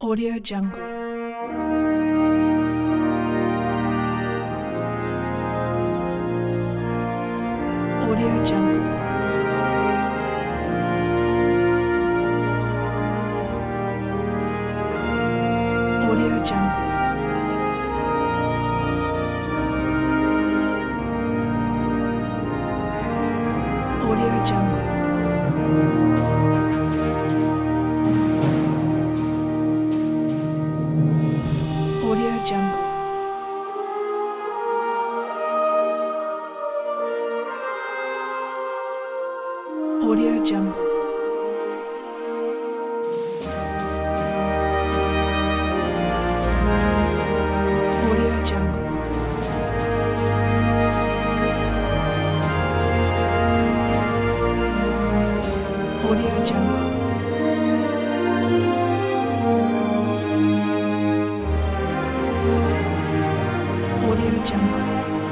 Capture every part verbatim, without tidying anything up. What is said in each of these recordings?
Audio Jungle. Audio Jungle. Audio Jungle. Audio Jungle. Audio Jungle. Audio Jungle. Audio Jungle. Audio Jungle. Audio Jungle.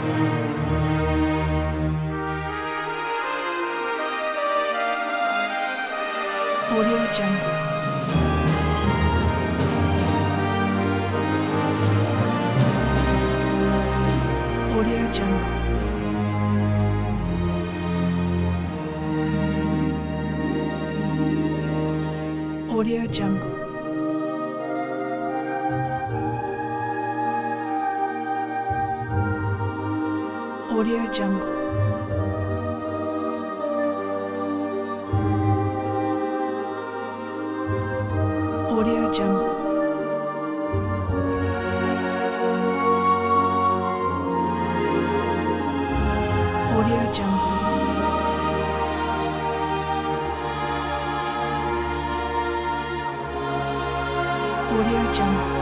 Audio Jungle. Audio Jungle. Audio Jungle. Audio Jungle. Audio Jungle. Audio Jungle. Audio Jungle.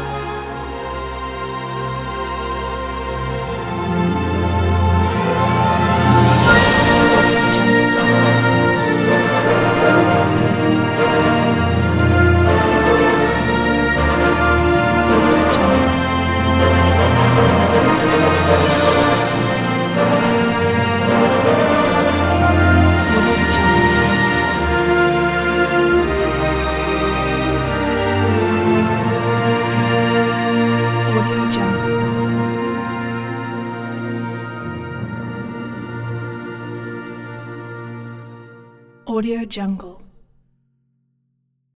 Audio Jungle.